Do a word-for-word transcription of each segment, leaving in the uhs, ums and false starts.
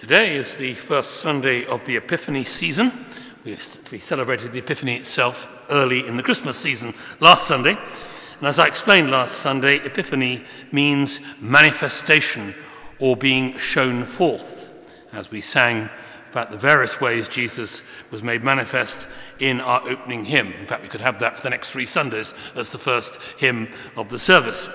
Today is the first Sunday of the Epiphany season. We, we celebrated the Epiphany itself early in the Christmas season last Sunday. And as I explained last Sunday, Epiphany means manifestation or being shown forth, as we sang about the various ways Jesus was made manifest in our opening hymn. In fact, we could have that for the next three Sundays as the first hymn of the service.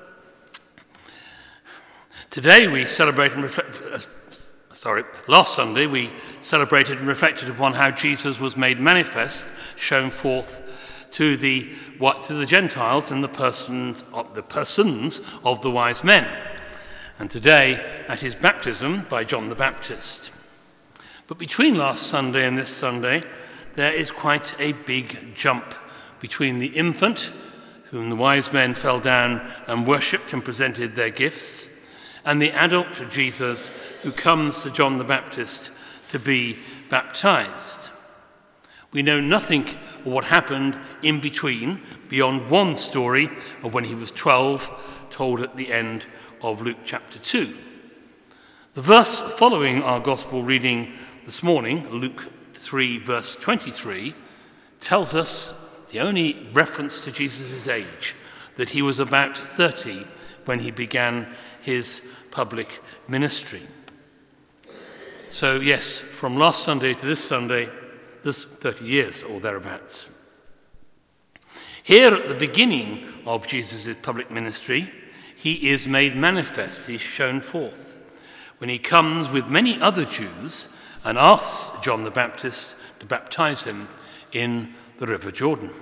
Today we celebrate and reflect... Uh, Sorry, last Sunday we celebrated and reflected upon how Jesus was made manifest, shown forth to the what to the Gentiles in the persons of the persons of the wise men, and today at his baptism by John the Baptist. But between last Sunday and this Sunday, there is quite a big jump between the infant, whom the wise men fell down and worshipped and presented their gifts, and the adult Jesus who comes to John the Baptist to be baptized. We know nothing of what happened in between beyond one story of when he was twelve, told at the end of Luke chapter two. The verse following our gospel reading this morning, Luke three verse twenty-three, tells us the only reference to Jesus' age, that he was about thirty when he began his public ministry. So yes, from last Sunday to this Sunday, there's thirty years or thereabouts. Here at the beginning of Jesus' public ministry, he is made manifest, he's shown forth, when he comes with many other Jews and asks John the Baptist to baptize him in the River Jordan.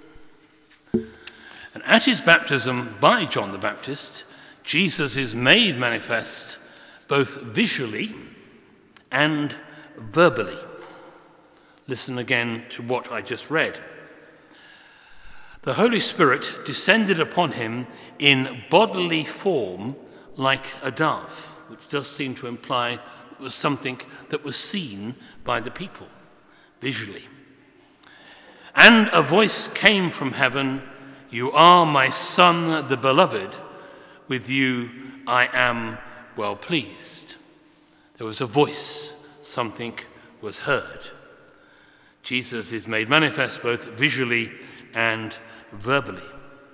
And at his baptism by John the Baptist, Jesus is made manifest both visually and verbally. Listen again to what I just read. The Holy Spirit descended upon him in bodily form like a dove, which does seem to imply it was something that was seen by the people, visually. And a voice came from heaven, "You are my Son, the Beloved. With you I am well pleased." There was a voice, something was heard. Jesus is made manifest both visually and verbally.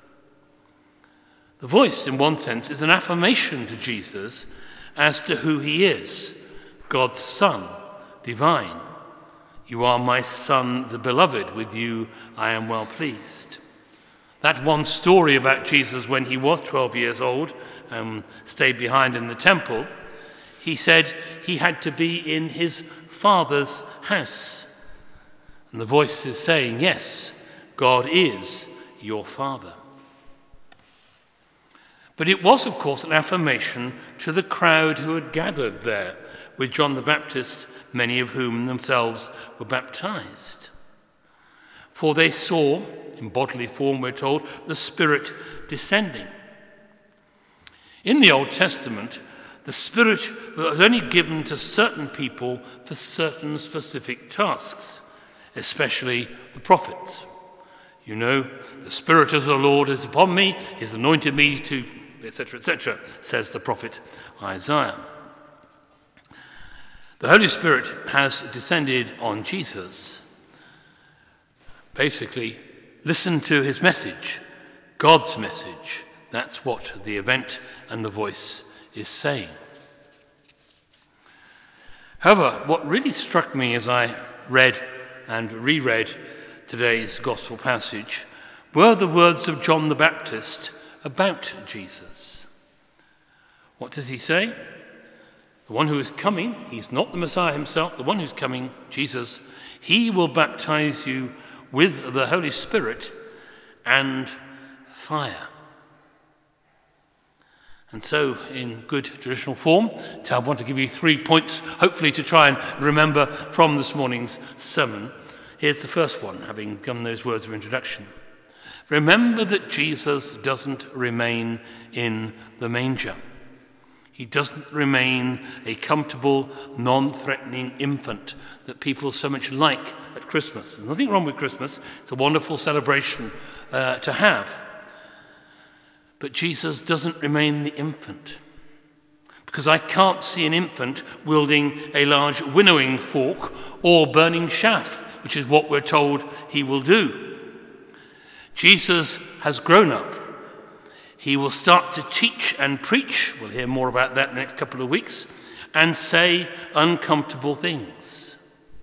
The voice, in one sense, is an affirmation to Jesus as to who he is, God's Son, divine. "You are my Son, the Beloved. With you I am well pleased." That one story about Jesus when he was twelve years old and stayed behind in the temple, he said he had to be in his Father's house. And the voice is saying, yes, God is your Father. But it was, of course, an affirmation to the crowd who had gathered there with John the Baptist, many of whom themselves were baptized. For they saw, in bodily form we're told, the Spirit descending. In the Old Testament, the Spirit was only given to certain people for certain specific tasks, especially the prophets. You know, the Spirit of the Lord is upon me, he's anointed me to, et cetera, et cetera, says the prophet Isaiah. The Holy Spirit has descended on Jesus. Basically, listen to his message, God's message. That's what the event and the voice is saying. However, what really struck me as I read and reread today's gospel passage were the words of John the Baptist about Jesus. What does he say? The one who is coming, he's not the Messiah himself, the one who's coming, Jesus, he will baptize you with the Holy Spirit and fire. And so, in good traditional form, I want to give you three points, hopefully to try and remember from this morning's sermon. Here's the first one, having given those words of introduction. Remember that Jesus doesn't remain in the manger. He doesn't remain a comfortable, non-threatening infant that people so much like at Christmas. There's nothing wrong with Christmas. It's a wonderful celebration uh, to have. But Jesus doesn't remain the infant. because I can't see an infant wielding a large winnowing fork or burning chaff, which is what we're told he will do. Jesus has grown up. He will start to teach and preach, we'll hear more about that in the next couple of weeks, and say uncomfortable things.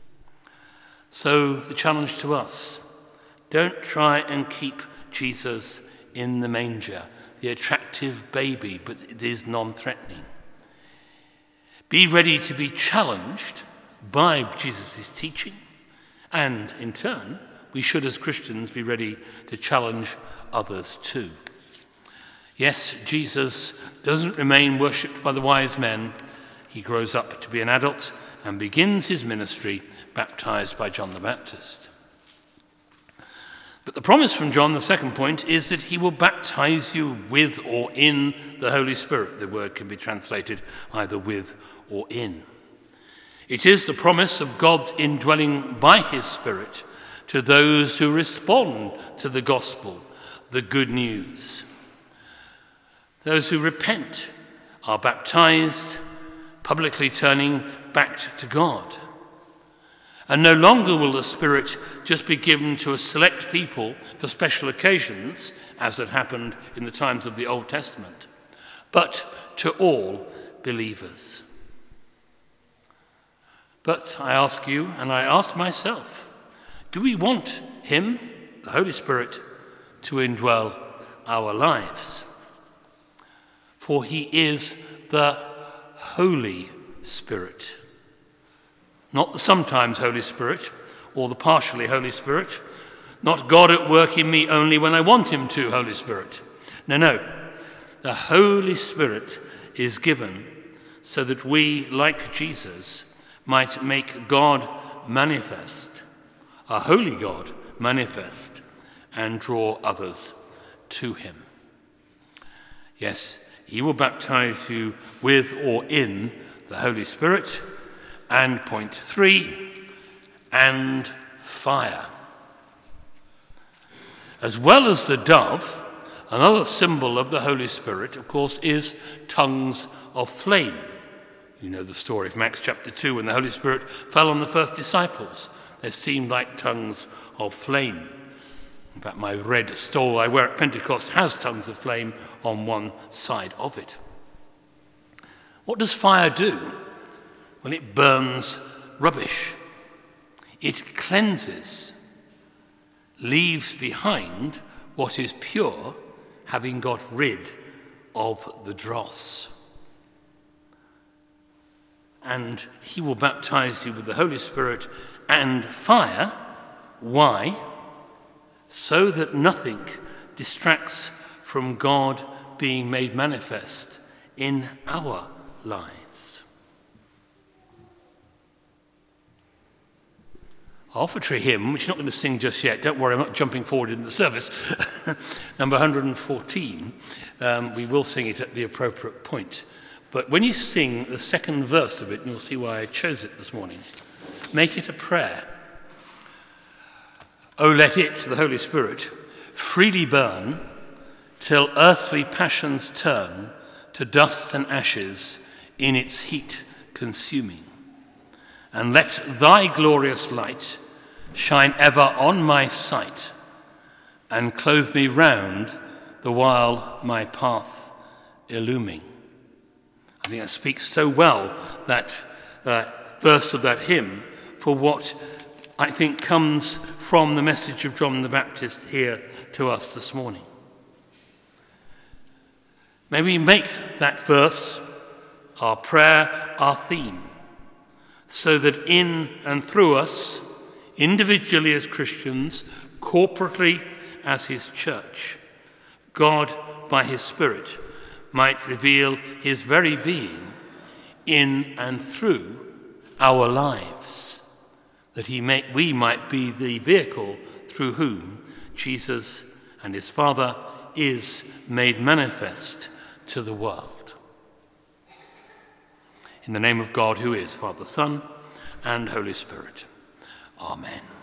So the challenge to us, don't try and keep Jesus in the manger, the attractive baby, but it is non-threatening. Be ready to be challenged by Jesus' teaching, and in turn, we should as Christians be ready to challenge others too. Yes, Jesus doesn't remain worshipped by the wise men. He grows up to be an adult and begins his ministry baptized by John the Baptist. But the promise from John, the second point, is that he will baptize you with or in the Holy Spirit. The word can be translated either with or in. It is the promise of God's indwelling by his Spirit to those who respond to the gospel, the good news. Those who repent are baptized, publicly turning back to God. And no longer will the Spirit just be given to a select people for special occasions, as had happened in the times of the Old Testament, but to all believers. But I ask you, and I ask myself, do we want him, the Holy Spirit, to indwell our lives? For he is the Holy Spirit. Not the sometimes Holy Spirit or the partially Holy Spirit. Not God at work in me only when I want him to, Holy Spirit. No, no. The Holy Spirit is given so that we, like Jesus, might make God manifest, a holy God manifest, and draw others to him. Yes, he will baptize you with or in the Holy Spirit. And point three, and fire. As well as the dove, another symbol of the Holy Spirit, of course, is tongues of flame. You know the story of Acts chapter two, when the Holy Spirit fell on the first disciples. They seemed like tongues of flame. In fact, my red stole I wear at Pentecost has tongues of flame on one side of it. What does fire do? Well, it burns rubbish. It cleanses, leaves behind what is pure, having got rid of the dross. And he will baptize you with the Holy Spirit and fire. Why? So that nothing distracts from God being made manifest in our lives. Our offertory hymn, which you're not going to sing just yet, don't worry, I'm not jumping forward in the service, number one hundred fourteen, um, we will sing it at the appropriate point. But when you sing the second verse of it, and you'll see why I chose it this morning, make it a prayer. Oh, let it, the Holy Spirit, freely burn till earthly passions turn to dust and ashes in its heat consuming. And let thy glorious light shine ever on my sight and clothe me round the while my path illuming. I think that speaks so well, that uh, verse of that hymn, for what I think comes from the message of John the Baptist here to us this morning. May we make that verse our prayer, our theme, so that in and through us, individually as Christians, corporately as his church, God, by his Spirit, might reveal his very being in and through our lives, that he may, we might be the vehicle through whom Jesus and his Father is made manifest to the world. In the name of God, who is Father, Son, and Holy Spirit. Amen.